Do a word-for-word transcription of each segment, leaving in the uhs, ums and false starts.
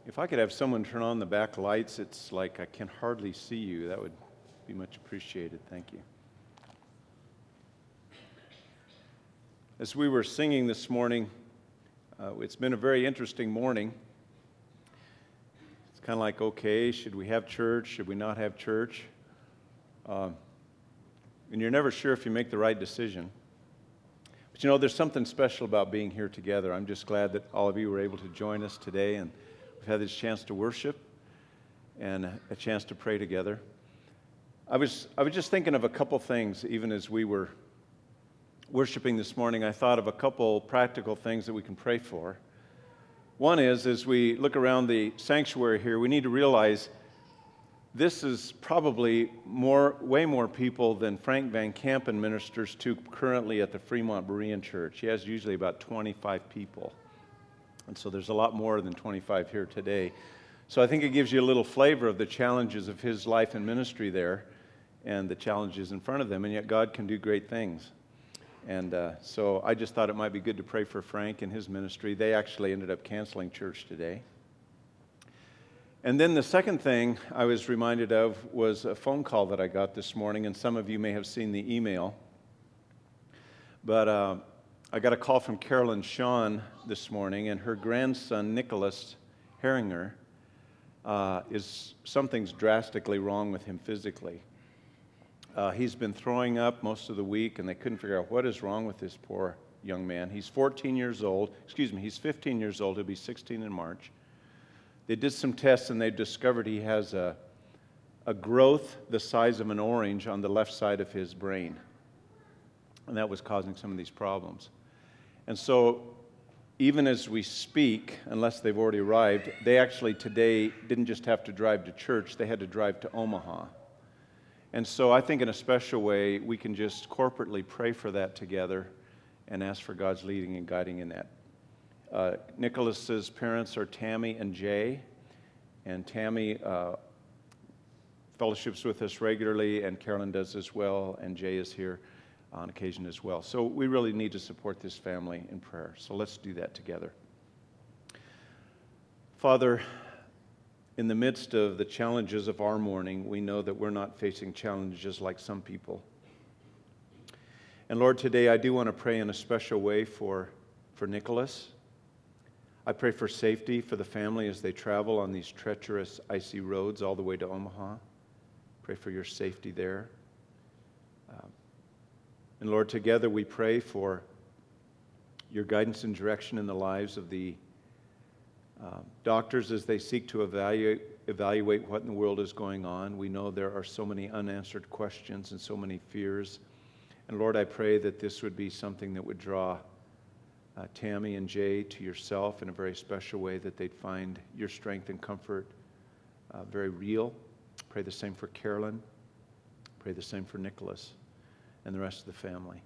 If I could have someone turn on the back lights, it's like I can hardly see you. That would be much appreciated. Thank you. As we were singing this morning, uh, it's been a very interesting morning. It's kind of like, okay, should we have church? Should we not have church? Uh, and you're never sure if you make the right decision. But you know, there's something special about being here together. I'm just glad that all of you were able to join us today, and we've had this chance to worship and a chance to pray together. I was I was just thinking of a couple things, even as we were worshiping this morning. I thought of a couple practical things that we can pray for. One is, as we look around the sanctuary here, we need to realize this is probably more, way more people than Frank Van Campen ministers to currently at the Fremont Berean Church. He has usually about twenty-five people. And so there's a lot more than twenty-five here today. So I think it gives you a little flavor of the challenges of his life and ministry there and the challenges in front of them. And yet God can do great things. And uh, so I just thought it might be good to pray for Frank and his ministry. They actually ended up canceling church today. And then the second thing I was reminded of was a phone call that I got this morning, and some of you may have seen the email. But uh, I got a call from Carolyn Shawn this morning, and her grandson, Nicholas Herringer, uh, is something's drastically wrong with him physically. Uh, he's been throwing up most of the week, and they couldn't figure out what is wrong with this poor young man. He's fourteen years old. Excuse me, he's fifteen years old. He'll be sixteen in March. They did some tests, and they discovered he has a, a growth the size of an orange on the left side of his brain. And that was causing some of these problems. And so even as we speak, unless they've already arrived, they actually today didn't just have to drive to church, they had to drive to Omaha. And so I think in a special way, we can just corporately pray for that together and ask for God's leading and guiding in that. Uh, Nicholas's parents are Tammy and Jay, and Tammy uh, fellowships with us regularly, and Carolyn does as well, and Jay is here on occasion as well. So we really need to support this family in prayer. So let's do that together. Father, in the midst of the challenges of our morning, we know that we're not facing challenges like some people. And Lord, today I do want to pray in a special way for, for Nicholas. I pray for safety for the family as they travel on these treacherous, icy roads all the way to Omaha. Pray for your safety there. Um, and Lord, together we pray for your guidance and direction in the lives of the Uh, doctors, as they seek to evaluate, evaluate what in the world is going on. We know there are so many unanswered questions and so many fears. And Lord, I pray that this would be something that would draw uh, Tammy and Jay to yourself in a very special way, that they'd find your strength and comfort uh, very real. Pray the same for Carolyn. Pray the same for Nicholas and the rest of the family.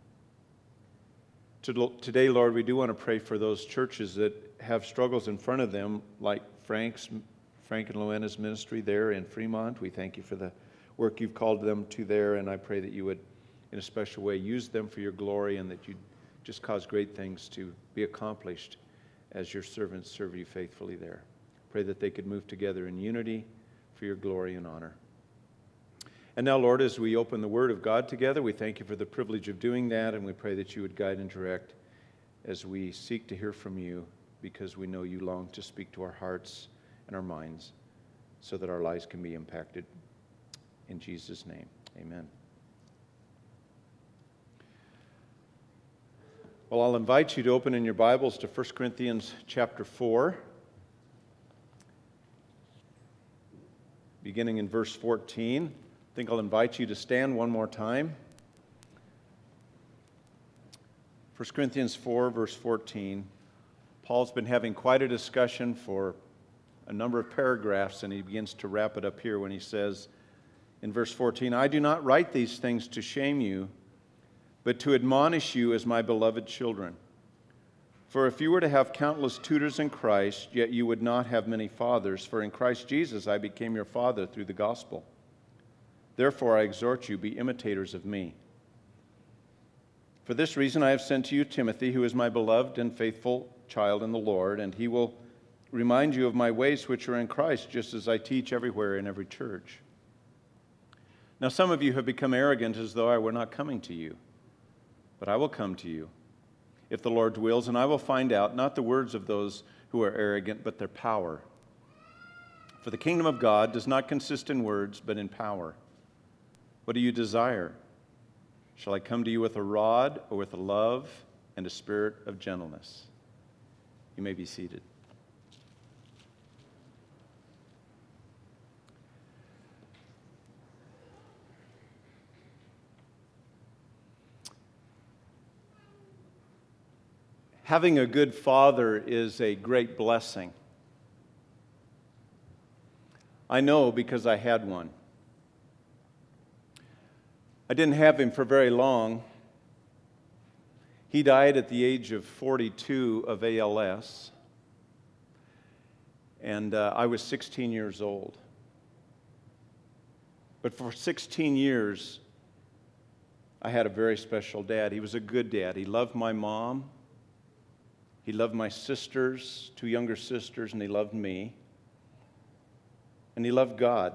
Today, Lord, we do want to pray for those churches that have struggles in front of them, like Frank's, Frank and Luana's ministry there in Fremont. We thank you for the work you've called them to there, and I pray that you would, in a special way, use them for your glory, and that you'd just cause great things to be accomplished as your servants serve you faithfully there. Pray that they could move together in unity for your glory and honor. And now, Lord, as we open the Word of God together, we thank you for the privilege of doing that, and we pray that you would guide and direct as we seek to hear from you, because we know you long to speak to our hearts and our minds so that our lives can be impacted. In Jesus' name, amen. Well, I'll invite you to open in your Bibles to First Corinthians chapter four, beginning in verse fourteen. I think I'll invite you to stand one more time. First Corinthians four, verse fourteen. Paul's been having quite a discussion for a number of paragraphs, and he begins to wrap it up here when he says in verse fourteen, I do not write these things to shame you, but to admonish you as my beloved children. For if you were to have countless tutors in Christ, yet you would not have many fathers, for in Christ Jesus I became your father through the gospel. Therefore I exhort you, be imitators of me. For this reason I have sent to you Timothy, who is my beloved and faithful child in the Lord, and he will remind you of my ways which are in Christ, just as I teach everywhere in every church. Now some of you have become arrogant as though I were not coming to you. But I will come to you, if the Lord wills, and I will find out not the words of those who are arrogant, but their power. For the kingdom of God does not consist in words, but in power. What do you desire? Shall I come to you with a rod, or with a love and a spirit of gentleness? You may be seated. Having a good father is a great blessing. I know because I had one. I didn't have him for very long. He died at the age of forty-two of A L S, and uh, I was sixteen years old. But for sixteen years, I had a very special dad. He was a good dad. He loved my mom. He loved my sisters, two younger sisters, and he loved me. And he loved God.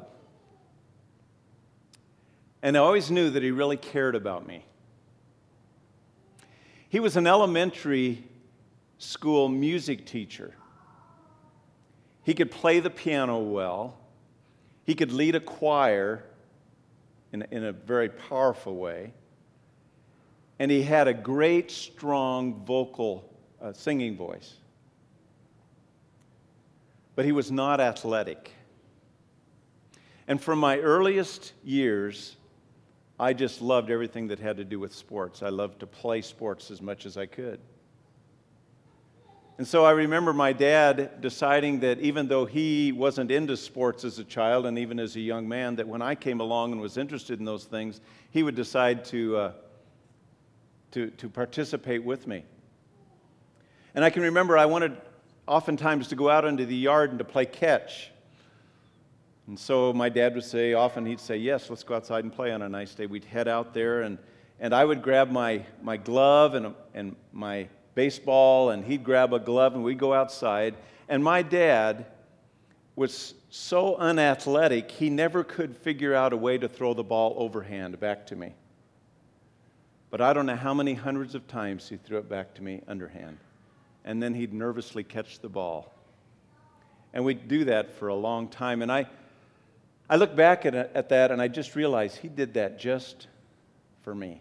And I always knew that he really cared about me. He was an elementary school music teacher. He could play the piano well. He could lead a choir in, in a very powerful way. And he had a great, strong vocal uh, singing voice. But he was not athletic. And from my earliest years, I just loved everything that had to do with sports. I loved to play sports as much as I could. And so I remember my dad deciding that even though he wasn't into sports as a child and even as a young man, that when I came along and was interested in those things, he would decide to, uh, to, to participate with me. And I can remember I wanted oftentimes to go out into the yard and to play catch. And so my dad would say, often he'd say, yes, let's go outside and play on a nice day. We'd head out there, and, and I would grab my, my glove and, and my baseball, and he'd grab a glove, and we'd go outside. And my dad was so unathletic, he never could figure out a way to throw the ball overhand back to me. But I don't know how many hundreds of times he threw it back to me underhand. And then he'd nervously catch the ball. And we'd do that for a long time. And I, I look back at, at that, and I just realized he did that just for me.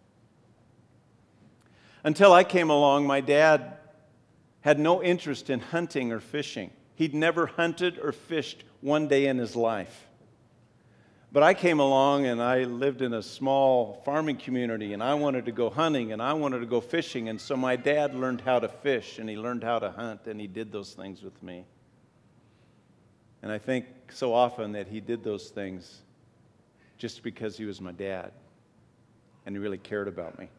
Until I came along, my dad had no interest in hunting or fishing. He'd never hunted or fished one day in his life. But I came along, and I lived in a small farming community, and I wanted to go hunting, and I wanted to go fishing. And so my dad learned how to fish, and he learned how to hunt, and he did those things with me. And I think so often that he did those things just because he was my dad, and he really cared about me.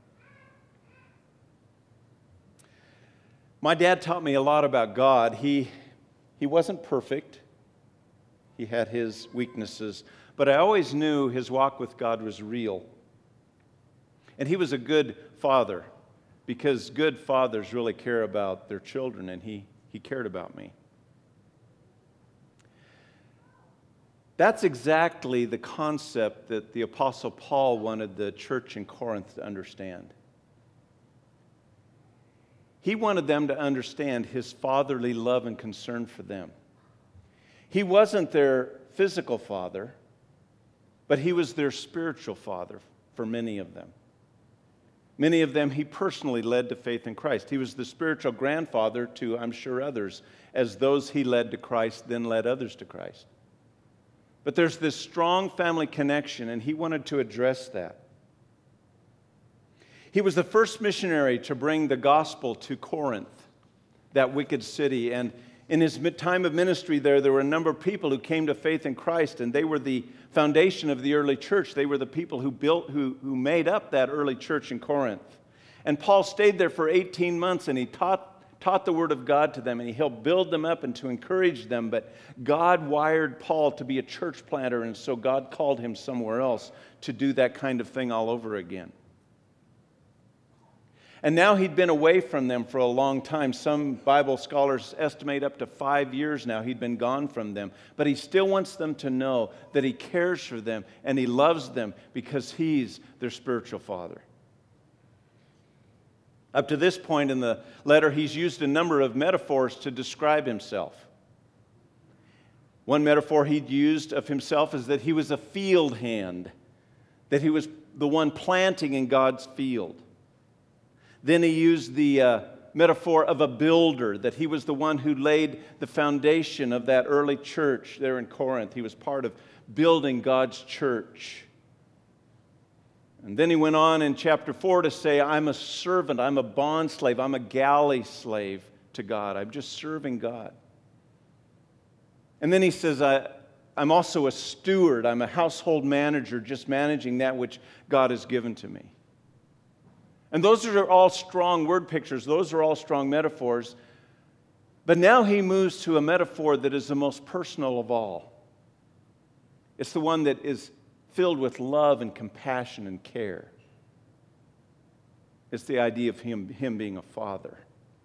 My dad taught me a lot about God. He, he wasn't perfect. He had his weaknesses. But I always knew his walk with God was real. And he was a good father, because good fathers really care about their children, and he, he cared about me. That's exactly the concept that the Apostle Paul wanted the church in Corinth to understand. He wanted them to understand his fatherly love and concern for them. He wasn't their physical father, but he was their spiritual father for many of them. Many of them he personally led to faith in Christ. He was the spiritual grandfather to, I'm sure, others, as those he led to Christ then led others to Christ. But there's this strong family connection, and he wanted to address that. He was the first missionary to bring the gospel to Corinth, that wicked city. And in his time of ministry there, there were a number of people who came to faith in Christ, and they were the foundation of the early church. They were the people who built, who, who made up that early church in Corinth. And Paul stayed there for eighteen months, and he taught taught the Word of God to them, and he helped build them up and to encourage them. But God wired Paul to be a church planter, and so God called him somewhere else to do that kind of thing all over again. And now he'd been away from them for a long time. Some Bible scholars estimate up to five years now he'd been gone from them. But he still wants them to know that he cares for them and he loves them because he's their spiritual father. Up to this point in the letter, he's used a number of metaphors to describe himself. One metaphor he'd used of himself is that he was a field hand, that he was the one planting in God's field. Then he used the uh, metaphor of a builder, that he was the one who laid the foundation of that early church there in Corinth. He was part of building God's church. And then he went on in chapter four to say, I'm a servant, I'm a bond slave, I'm a galley slave to God. I'm just serving God. And then he says, I, I'm also a steward, I'm a household manager, just managing that which God has given to me. And those are all strong word pictures, those are all strong metaphors. But now he moves to a metaphor that is the most personal of all. It's the one that is filled with love and compassion and care. It's the idea of him, him being a father.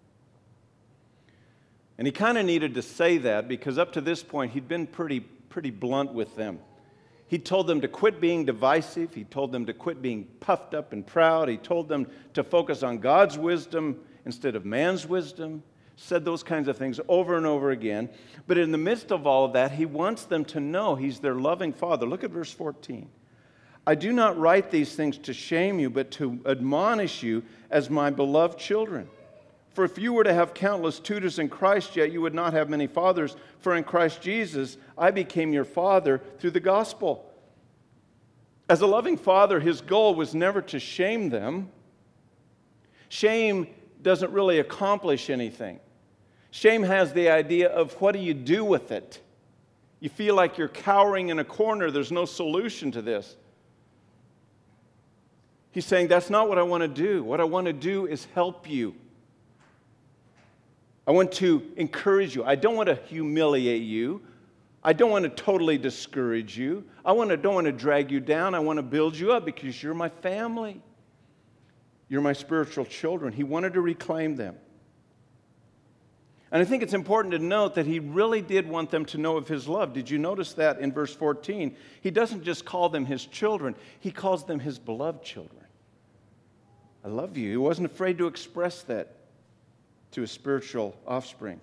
And he kind of needed to say that because up to this point he'd been pretty, pretty blunt with them. He told them to quit being divisive. He told them to quit being puffed up and proud. He told them to focus on God's wisdom instead of man's wisdom. Said those kinds of things over and over again. But in the midst of all of that, he wants them to know he's their loving father. Look at verse fourteen. I do not write these things to shame you, but to admonish you as my beloved children. For if you were to have countless tutors in Christ, yet you would not have many fathers. For in Christ Jesus, I became your father through the gospel. As a loving father, his goal was never to shame them. Shame doesn't really accomplish anything. Shame has the idea of what do you do with it? You feel like you're cowering in a corner. There's no solution to this. He's saying, that's not what I want to do. What I want to do is help you. I want to encourage you. I don't want to humiliate you. I don't want to totally discourage you. I want to, don't want to drag you down. I want to build you up because you're my family. You're my spiritual children. He wanted to reclaim them. And I think it's important to note that he really did want them to know of his love. Did you notice that in verse fourteen? He doesn't just call them his children, he calls them his beloved children. I love you. He wasn't afraid to express that to his spiritual offspring.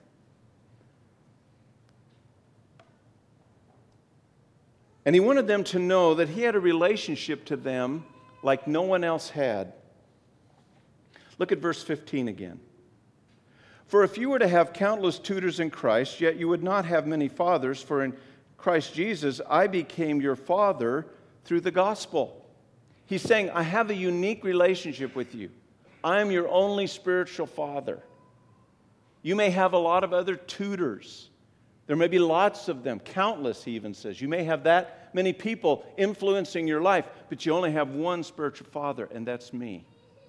And he wanted them to know that he had a relationship to them like no one else had. Look at verse fifteen again. For if you were to have countless tutors in Christ, yet you would not have many fathers, for in Christ Jesus I became your father through the gospel. He's saying, I have a unique relationship with you. I am your only spiritual father. You may have a lot of other tutors. There may be lots of them, countless, he even says. You may have that many people influencing your life, but you only have one spiritual father, and that's me.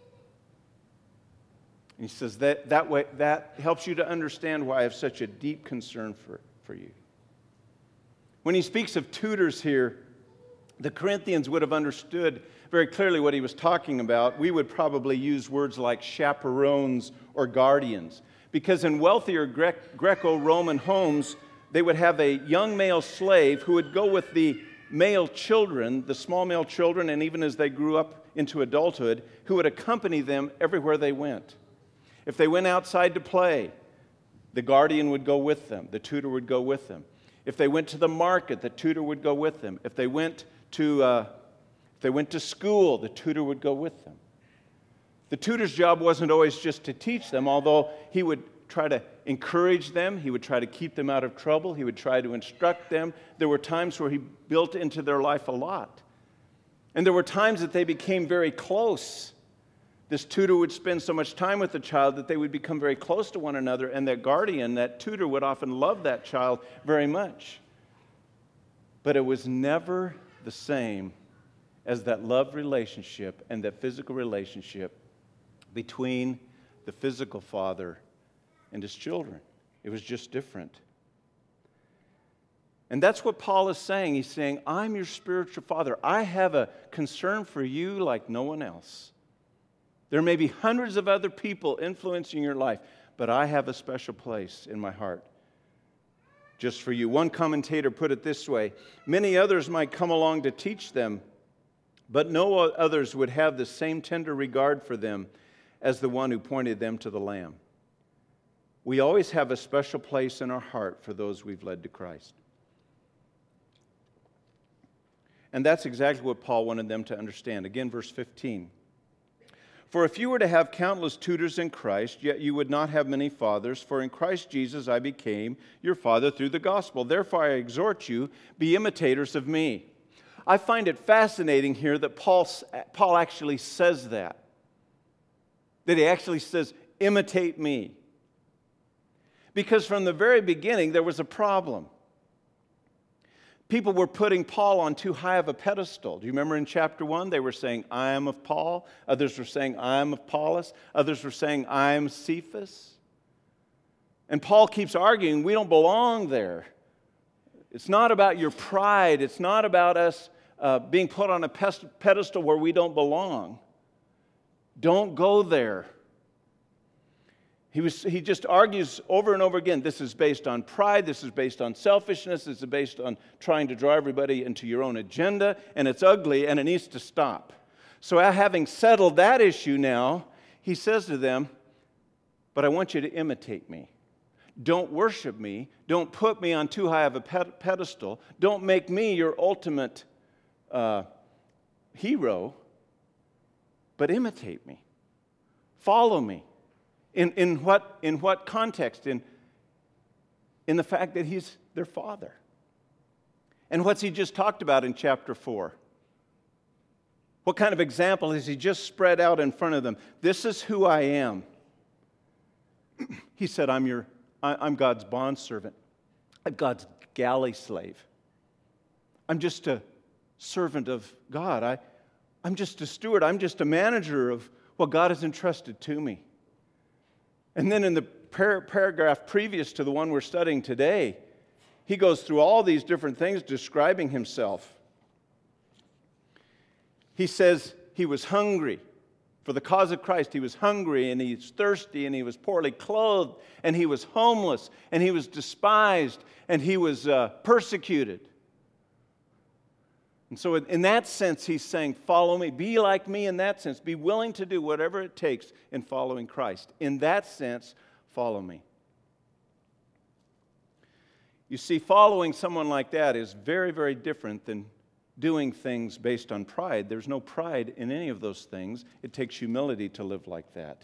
And he says that, that way that helps you to understand why I have such a deep concern for, for you. When he speaks of tutors here, the Corinthians would have understood very clearly what he was talking about. We would probably use words like chaperones or guardians. Because in wealthier Gre- Greco-Roman homes, they would have a young male slave who would go with the male children, the small male children, and even as they grew up into adulthood, who would accompany them everywhere they went. If they went outside to play, the guardian would go with them. The tutor would go with them. If they went to the market, the tutor would go with them. If they went to, uh, if they went to school, the tutor would go with them. The tutor's job wasn't always just to teach them, although he would try to encourage them. He would try to keep them out of trouble. He would try to instruct them. There were times where he built into their life a lot. And there were times that they became very close. This tutor would spend so much time with the child that they would become very close to one another, and that guardian, that tutor, would often love that child very much. But it was never the same as that love relationship and that physical relationship between the physical father and his children. It was just different. And that's what Paul is saying. He's saying, I'm your spiritual father. I have a concern for you like no one else. There may be hundreds of other people influencing your life, but I have a special place in my heart just for you. One commentator put it this way: many others might come along to teach them, but no others would have the same tender regard for them as the one who pointed them to the Lamb. We always have a special place in our heart for those we've led to Christ. And that's exactly what Paul wanted them to understand. Again, verse fifteen. For if you were to have countless tutors in Christ, yet you would not have many fathers, for in Christ Jesus I became your father through the gospel. Therefore I exhort you, be imitators of me. I find it fascinating here that Paul, Paul actually says that. That he actually says, imitate me. Because from the very beginning there was a problem. People were putting Paul on too high of a pedestal. Do you remember in chapter one, they were saying, I am of Paul. Others were saying, I am of Apollos. Others were saying, I am Cephas. And Paul keeps arguing, we don't belong there. It's not about your pride. It's not about us uh, being put on a pedestal where we don't belong. Don't go there. He, was, he just argues over and over again, this is based on pride, this is based on selfishness, this is based on trying to draw everybody into your own agenda, and it's ugly and it needs to stop. So having settled that issue now, he says to them, but I want you to imitate me. Don't worship me. Don't put me on too high of a pedestal. Don't make me your ultimate uh, hero, but imitate me. Follow me. In, in, what, in what context? In, in the fact that he's their father. And what's he just talked about in chapter four? What kind of example has he just spread out in front of them? This is who I am. He said, I'm, your, I'm God's bondservant. I'm God's galley slave. I'm just a servant of God. I, I'm just a steward. I'm just a manager of what God has entrusted to me. And then in the par- paragraph previous to the one we're studying today, he goes through all these different things describing himself. He says he was hungry. For the cause of Christ, he was hungry and he's thirsty and he was poorly clothed and he was homeless and he was despised and he was uh, persecuted. And so in that sense, he's saying, follow me. Be like me in that sense. Be willing to do whatever it takes in following Christ. In that sense, follow me. You see, following someone like that is very, very different than doing things based on pride. There's no pride in any of those things. It takes humility to live like that.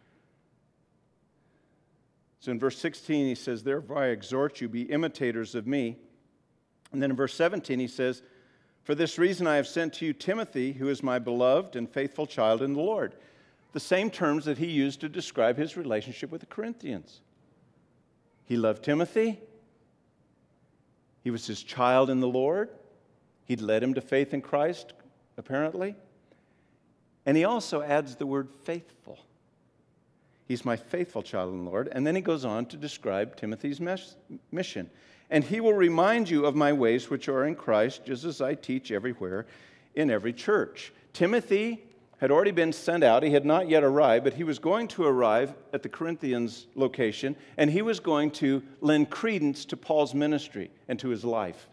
So in verse sixteen, he says, therefore I exhort you, be imitators of me. And then in verse seventeen, he says, for this reason I have sent to you Timothy, who is my beloved and faithful child in the Lord. The same terms that he used to describe his relationship with the Corinthians. He loved Timothy. He was his child in the Lord. He'd led him to faith in Christ, apparently. And he also adds the word faithful. He's my faithful child in the Lord. And then he goes on to describe Timothy's mes- mission. And he will remind you of my ways which are in Christ, just as I teach everywhere in every church. Timothy had already been sent out. He had not yet arrived, but he was going to arrive at the Corinthians location, and he was going to lend credence to Paul's ministry and to his life.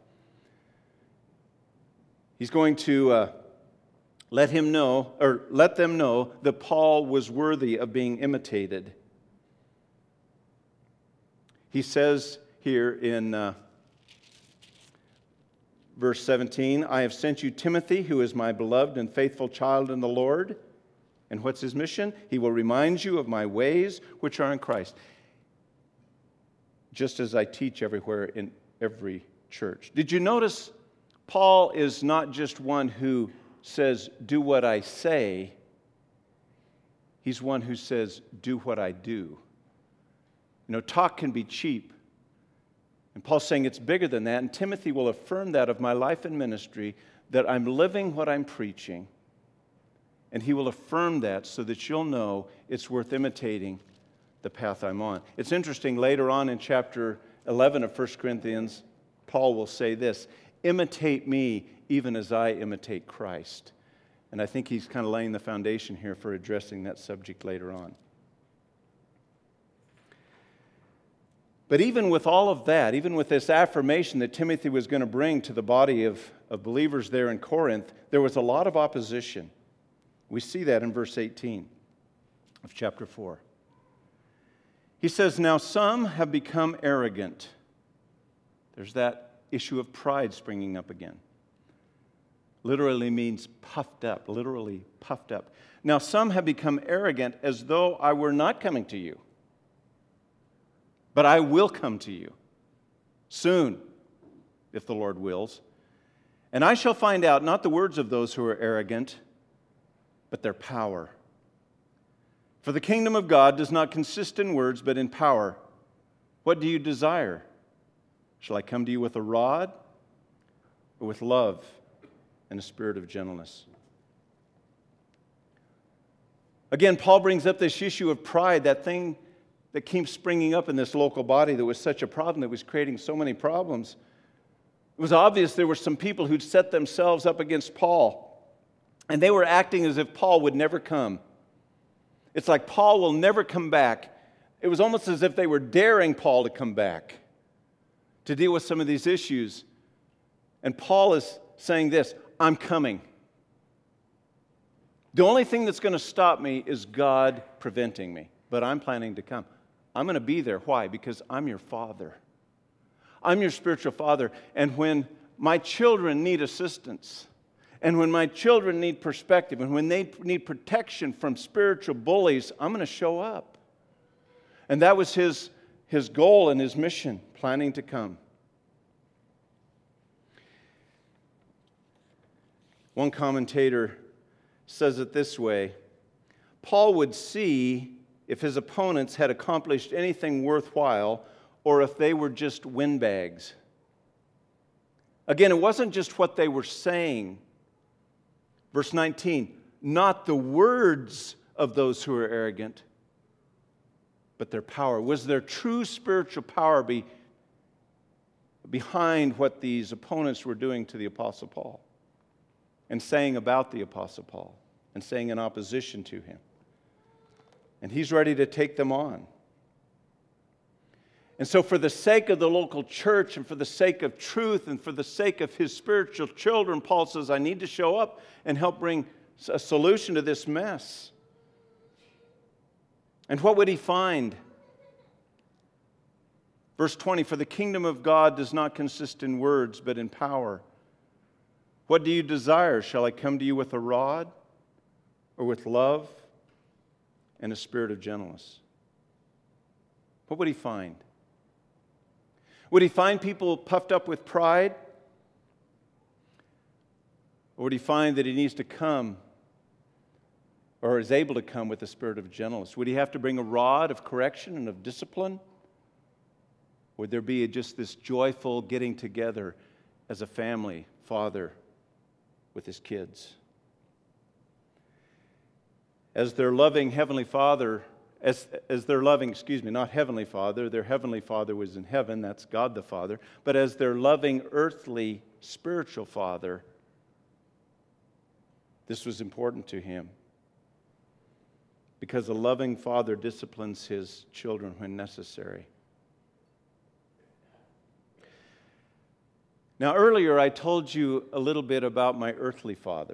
He's going to uh, let him know, or let them know that Paul was worthy of being imitated. He says here in uh, verse seventeen, I have sent you Timothy, who is my beloved and faithful child in the Lord. And what's his mission? He will remind you of my ways which are in Christ, just as I teach everywhere in every church. Did you notice Paul is not just one who says, do what I say. He's one who says, do what I do. You know, talk can be cheap. And Paul's saying it's bigger than that, and Timothy will affirm that of my life and ministry, that I'm living what I'm preaching, and he will affirm that so that you'll know it's worth imitating the path I'm on. It's interesting, later on in chapter eleven of First Corinthians, Paul will say this, imitate me even as I imitate Christ. And I think he's kind of laying the foundation here for addressing that subject later on. But even with all of that, even with this affirmation that Timothy was going to bring to the body of, of believers there in Corinth, there was a lot of opposition. We see that in verse eighteen of chapter four. He says, "Now some have become arrogant." There's that issue of pride springing up again. Literally means puffed up, literally puffed up. "Now some have become arrogant as though I were not coming to you. But I will come to you soon, if the Lord wills. And I shall find out not the words of those who are arrogant, but their power. For the kingdom of God does not consist in words, but in power. What do you desire? Shall I come to you with a rod, or with love and a spirit of gentleness?" Again, Paul brings up this issue of pride, that thing that keeps springing up in this local body that was such a problem, that was creating so many problems. It was obvious there were some people who'd set themselves up against Paul, and they were acting as if Paul would never come. It's like Paul will never come back. It was almost as if they were daring Paul to come back to deal with some of these issues. And Paul is saying this, "I'm coming. The only thing that's going to stop me is God preventing me, but I'm planning to come. I'm going to be there." Why? Because I'm your father. I'm your spiritual father. And when my children need assistance, and when my children need perspective, and when they need protection from spiritual bullies, I'm going to show up. And that was his, his goal and his mission, planning to come. One commentator says it this way: Paul would see if his opponents had accomplished anything worthwhile or if they were just windbags. Again, it wasn't just what they were saying. Verse nineteen, "Not the words of those who are arrogant, but their power." Was there true spiritual power be, behind what these opponents were doing to the Apostle Paul and saying about the Apostle Paul and saying in opposition to him? And he's ready to take them on. And so for the sake of the local church and for the sake of truth and for the sake of his spiritual children, Paul says, I need to show up and help bring a solution to this mess. And what would he find? Verse twenty, "For the kingdom of God does not consist in words, but in power. What do you desire? Shall I come to you with a rod, or with love and a spirit of gentleness?" What would he find? Would he find people puffed up with pride? Or would he find that he needs to come, or is able to come, with a spirit of gentleness? Would he have to bring a rod of correction and of discipline? Would there be just this joyful getting together as a family, father with his kids? As their loving Heavenly Father, as, as their loving, excuse me, not Heavenly Father, their Heavenly Father was in heaven, that's God the Father, but as their loving earthly spiritual Father, this was important to him. Because a loving Father disciplines his children when necessary. Now, earlier I told you a little bit about my earthly father.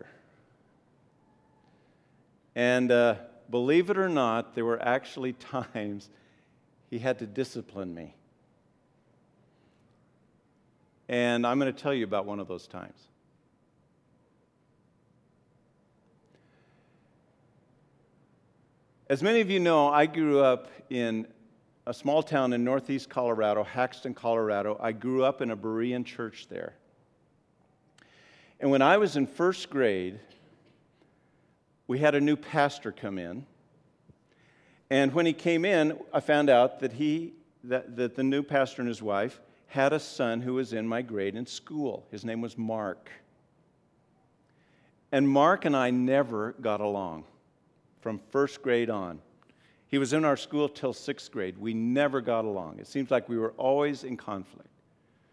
And uh, believe it or not, there were actually times he had to discipline me. And I'm going to tell you about one of those times. As many of you know, I grew up in a small town in northeast Colorado, Haxton, Colorado. I grew up in a Berean church there. And when I was in first grade, we had a new pastor come in. And when he came in, I found out that he, that, that the new pastor and his wife had a son who was in my grade in school. His name was Mark. And Mark and I never got along from first grade on. He was in our school till sixth grade. We never got along. It seems like we were always in conflict.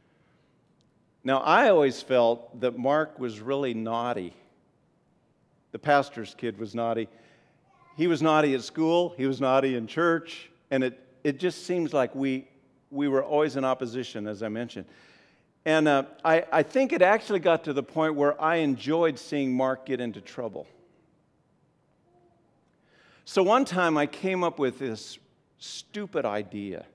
Now, I always felt that Mark was really naughty. the pastor's kid, was naughty. He was naughty at school, he was naughty in church, and it, it just seems like we, we were always in opposition, as I mentioned. And uh, I, I think it actually got to the point where I enjoyed seeing Mark get into trouble. So one time I came up with this stupid idea.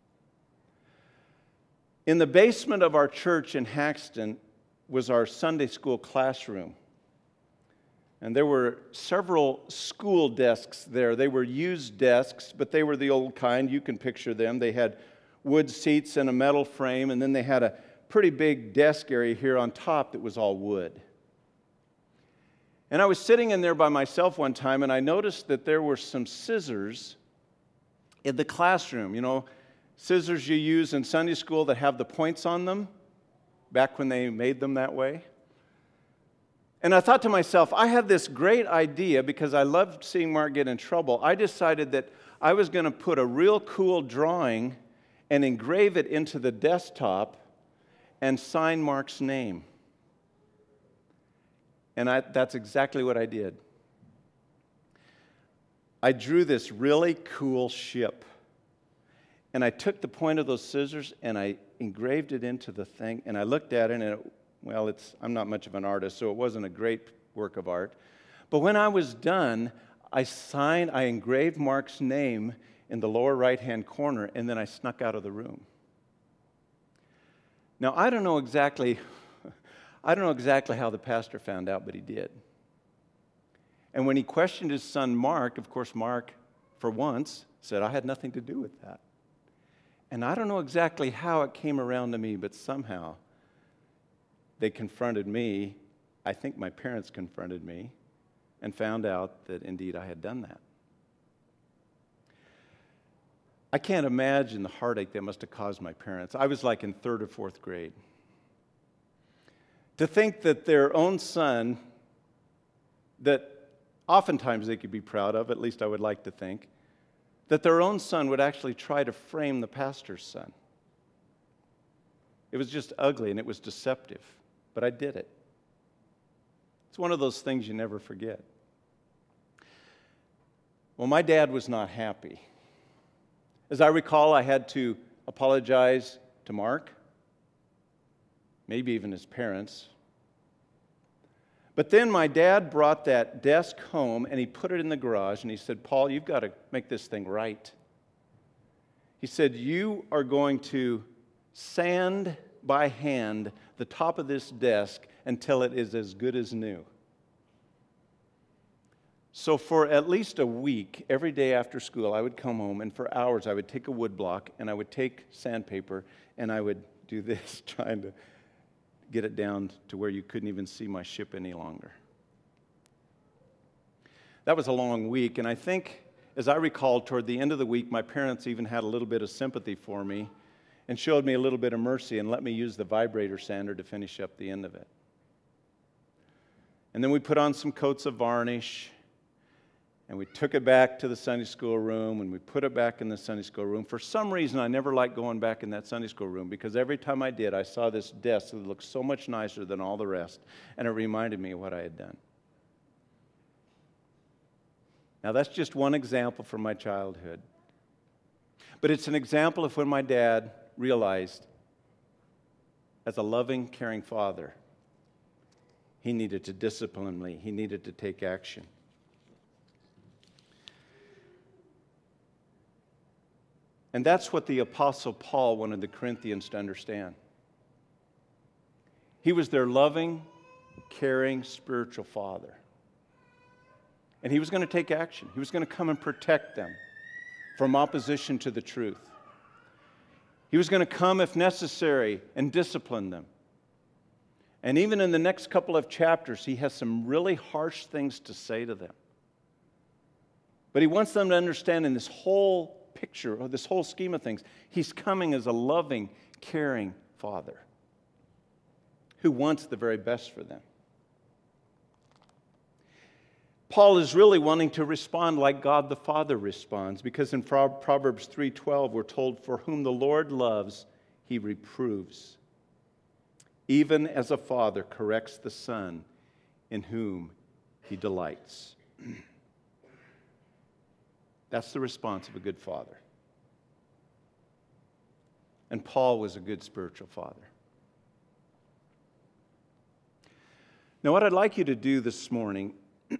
In the basement of our church in Haxton was our Sunday school classroom. And there were several school desks there. They were used desks, but they were the old kind. You can picture them. They had wood seats and a metal frame, and then they had a pretty big desk area here on top that was all wood. And I was sitting in there by myself one time, and I noticed that there were some scissors in the classroom. You know, scissors you use in Sunday school that have the points on them, back when they made them that way. And I thought to myself, I have this great idea because I loved seeing Mark get in trouble. I decided that I was going to put a real cool drawing and engrave it into the desktop and sign Mark's name. And I, that's exactly what I did. I drew this really cool ship. And I took the point of those scissors and I engraved it into the thing. And I looked at it and, it, well, it's, I'm not much of an artist, so it wasn't a great work of art. But when I was done, I signed, I engraved Mark's name in the lower right-hand corner, and then I snuck out of the room. Now, I don't know exactly, I don't know exactly how the pastor found out, but he did. And when he questioned his son Mark, of course, Mark, for once, said, I had nothing to do with that. And I don't know exactly how it came around to me, but somehow they confronted me. I think my parents confronted me and found out that indeed I had done that. I can't imagine the heartache that must have caused my parents. I was like in third or fourth grade. To think that their own son, that oftentimes they could be proud of, at least I would like to think, that their own son would actually try to frame the pastor's son. It was just ugly and it was deceptive, but I did it. It's one of those things you never forget. Well, my dad was not happy. As I recall, I had to apologize to Mark, maybe even his parents. But then my dad brought that desk home and he put it in the garage and he said, Paul, you've got to make this thing right. He said, you are going to sand by hand the top of this desk until it is as good as new. So for at least a week, every day after school, I would come home, and for hours I would take a wood block, and I would take sandpaper, and I would do this, trying to get it down to where you couldn't even see my ship any longer. That was a long week, and I think, as I recall, toward the end of the week, my parents even had a little bit of sympathy for me and showed me a little bit of mercy and let me use the vibrator sander to finish up the end of it. And then we put on some coats of varnish, and we took it back to the Sunday school room, and we put it back in the Sunday school room. For some reason, I never liked going back in that Sunday school room, because every time I did, I saw this desk that looked so much nicer than all the rest, and it reminded me of what I had done. Now, that's just one example from my childhood. But it's an example of when my dad realized, as a loving, caring father, he needed to discipline me. He needed to take action. And that's what the Apostle Paul wanted the Corinthians to understand. He was their loving, caring, spiritual father. And he was going to take action. He was going to come and protect them from opposition to the truth. He was going to come, if necessary, and discipline them. And even in the next couple of chapters, he has some really harsh things to say to them. But he wants them to understand in this whole picture, or this whole scheme of things, he's coming as a loving, caring father who wants the very best for them. Paul is really wanting to respond like God the Father responds, because in Proverbs three twelve we're told, for whom the Lord loves, he reproves, even as a father corrects the son in whom He delights. That's the response of a good father. And Paul was a good spiritual father. Now, what I'd like you to do this morning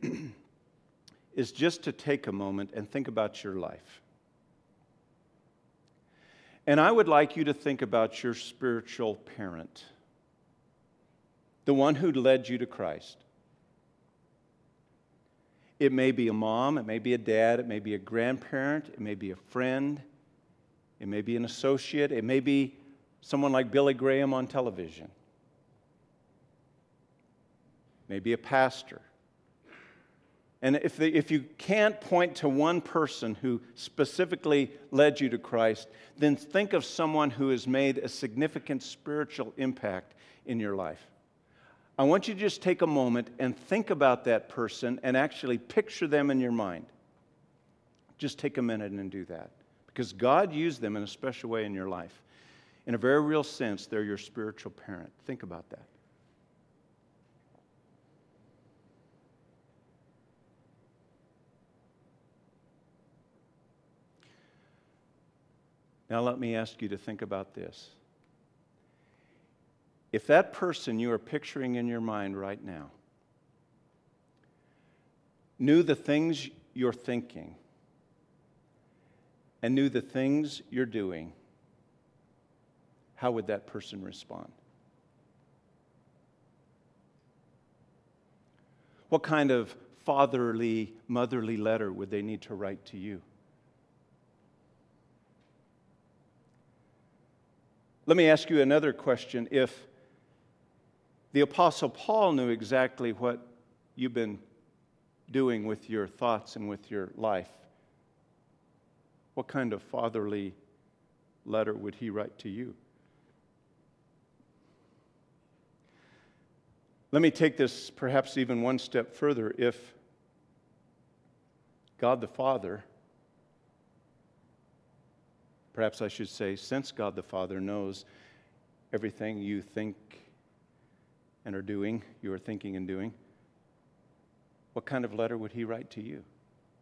is just to take a moment and think about your life. And I would like you to think about your spiritual parent, the one who led you to Christ. It may be a mom, it may be a dad, it may be a grandparent, it may be a friend, it may be an associate, it may be someone like Billy Graham on television, maybe a pastor. And if, the, if you can't point to one person who specifically led you to Christ, then think of someone who has made a significant spiritual impact in your life. I want you to just take a moment and think about that person and actually picture them in your mind. Just take a minute and do that. Because God used them in a special way in your life. In a very real sense, they're your spiritual parent. Think about that. Now let me ask you to think about this. If that person you are picturing in your mind right now knew the things you're thinking and knew the things you're doing, how would that person respond? What kind of fatherly, motherly letter would they need to write to you? Let me ask you another question. If the Apostle Paul knew exactly what you've been doing with your thoughts and with your life, what kind of fatherly letter would he write to you? Let me take this perhaps even one step further. If God the Father, perhaps I should say, since God the Father knows everything you think and are doing, you are thinking and doing, what kind of letter would he write to you?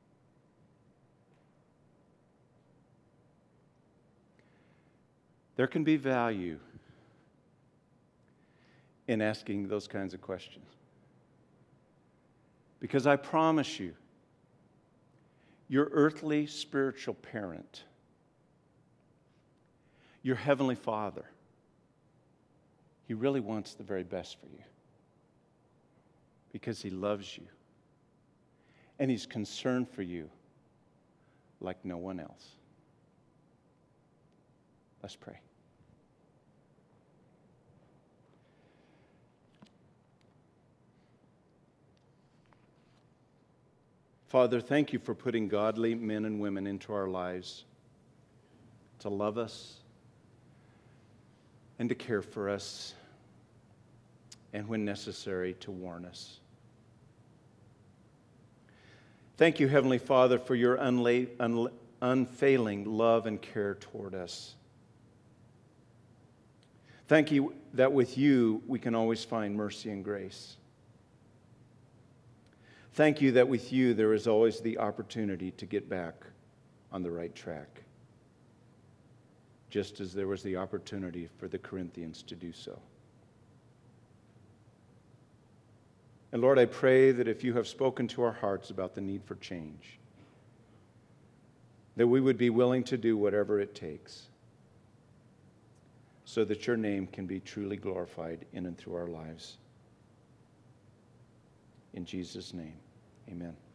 There can be value in asking those kinds of questions. Because I promise you, your earthly spiritual parent, your heavenly Father, He really wants the very best for you. Because He loves you. And He's concerned for you like no one else. Let's pray. Father, thank you for putting godly men and women into our lives to love us and to care for us, and when necessary, to warn us. Thank you, Heavenly Father, for your unla- un- unfailing love and care toward us. Thank you that with you we can always find mercy and grace. Thank you that with you there is always the opportunity to get back on the right track, just as there was the opportunity for the Corinthians to do so. And Lord, I pray that if you have spoken to our hearts about the need for change, that we would be willing to do whatever it takes so that your name can be truly glorified in and through our lives. In Jesus' name, amen.